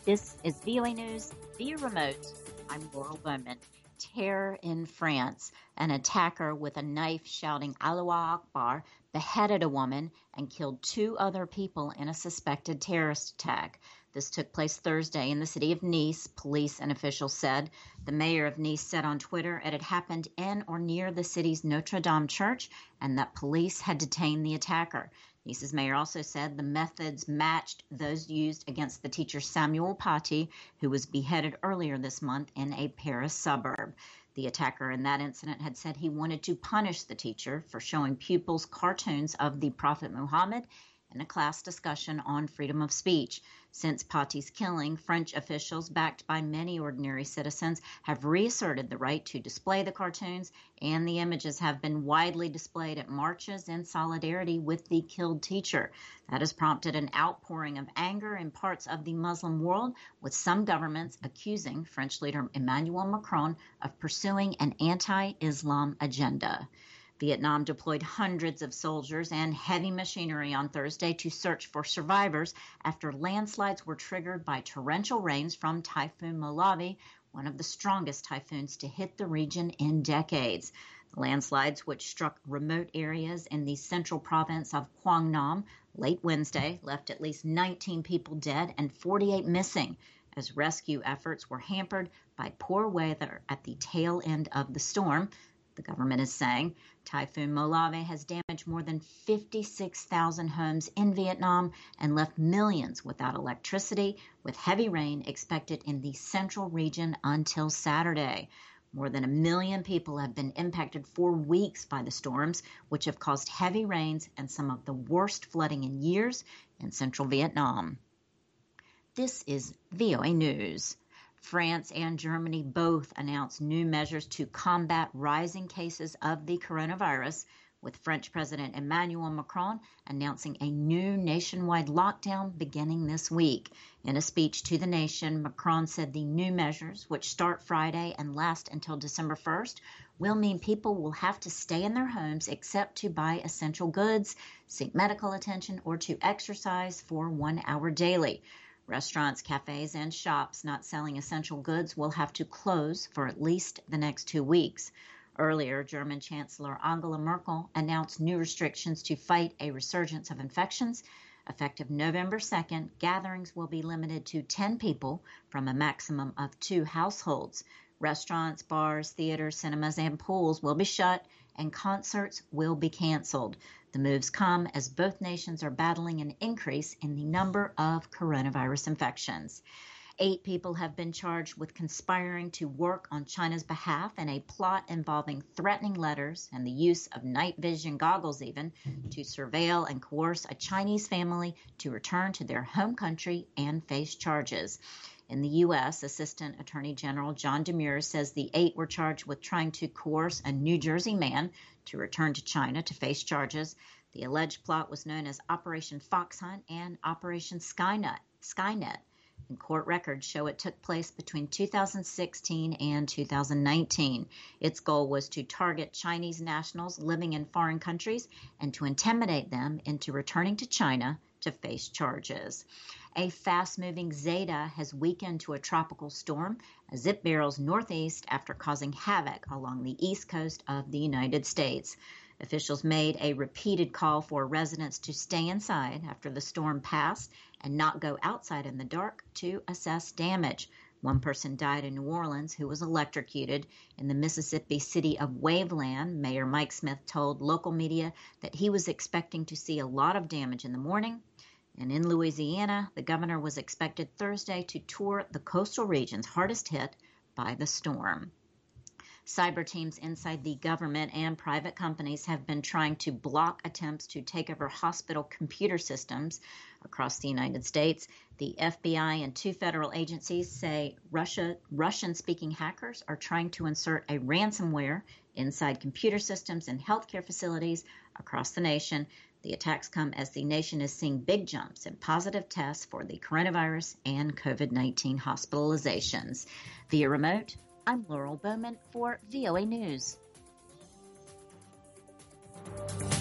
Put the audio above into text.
This is VOA News via remote. I'm Laurel Bowman. Terror in France. An attacker with a knife shouting Allahu Akbar beheaded a woman and killed two other people in a suspected terrorist attack. This took place Thursday in the city of Nice, police and officials said. The mayor of Nice said on Twitter it had happened in or near the city's Notre Dame church and that police had detained the attacker. Nice's mayor also said the methods matched those used against the teacher Samuel Paty, who was beheaded earlier this month in a Paris suburb. The attacker in that incident had said he wanted to punish the teacher for showing pupils cartoons of the Prophet Muhammad in a class discussion on freedom of speech. Since Paty's killing, French officials, backed by many ordinary citizens, have reasserted the right to display the cartoons, and the images have been widely displayed at marches in solidarity with the killed teacher. That has prompted an outpouring of anger in parts of the Muslim world, with some governments accusing French leader Emmanuel Macron of pursuing an anti-Islam agenda. Vietnam deployed hundreds of soldiers and heavy machinery on Thursday to search for survivors after landslides were triggered by torrential rains from Typhoon Molavi, one of the strongest typhoons to hit the region in decades. The landslides, which struck remote areas in the central province of Quang Nam late Wednesday, left at least 19 people dead and 48 missing, as rescue efforts were hampered by poor weather at the tail end of the storm. The government is saying Typhoon Molavi has damaged more than 56,000 homes in Vietnam and left millions without electricity, with heavy rain expected in the central region until Saturday. More than 1 million people have been impacted for weeks by the storms, which have caused heavy rains and some of the worst flooding in years in central Vietnam. This is VOA News. France and Germany both announced new measures to combat rising cases of the coronavirus, with French President Emmanuel Macron announcing a new nationwide lockdown beginning this week. In a speech to the nation, Macron said the new measures, which start Friday and last until December 1st, will mean people will have to stay in their homes except to buy essential goods, seek medical attention, or to exercise for 1 hour daily. Restaurants, cafes, and shops not selling essential goods will have to close for at least the next 2 weeks. Earlier, German Chancellor Angela Merkel announced new restrictions to fight a resurgence of infections. Effective November 2nd, gatherings will be limited to 10 people from a maximum of 2 households. Restaurants, bars, theaters, cinemas, and pools will be shut, and concerts will be canceled. The moves come as both nations are battling an increase in the number of coronavirus infections. 8 people have been charged with conspiring to work on China's behalf in a plot involving threatening letters and the use of night vision goggles even to surveil and coerce a Chinese family to return to their home country and face charges. In the U.S., Assistant Attorney General John Demers says the 8 were charged with trying to coerce a New Jersey man to return to China to face charges. The alleged plot was known as Operation Fox Hunt and Operation Skynet. And court records show it took place between 2016 and 2019. Its goal was to target Chinese nationals living in foreign countries and to intimidate them into returning to China to face charges. A fast-moving Zeta has weakened to a tropical storm as it barrels northeast after causing havoc along the east coast of the United States. Officials made a repeated call for residents to stay inside after the storm passed and not go outside in the dark to assess damage. One person died in New Orleans who was electrocuted. In the Mississippi city of Waveland, Mayor Mike Smith told local media that he was expecting to see a lot of damage in the morning. And in Louisiana, the governor was expected Thursday to tour the coastal regions hardest hit by the storm. Cyber teams inside the government and private companies have been trying to block attempts to take over hospital computer systems across the United States. The FBI and 2 federal agencies say Russian-speaking hackers are trying to insert a ransomware inside computer systems in healthcare facilities across the nation. The attacks come as the nation is seeing big jumps in positive tests for the coronavirus and COVID-19 hospitalizations. Via remote, I'm Laurel Bowman for VOA News.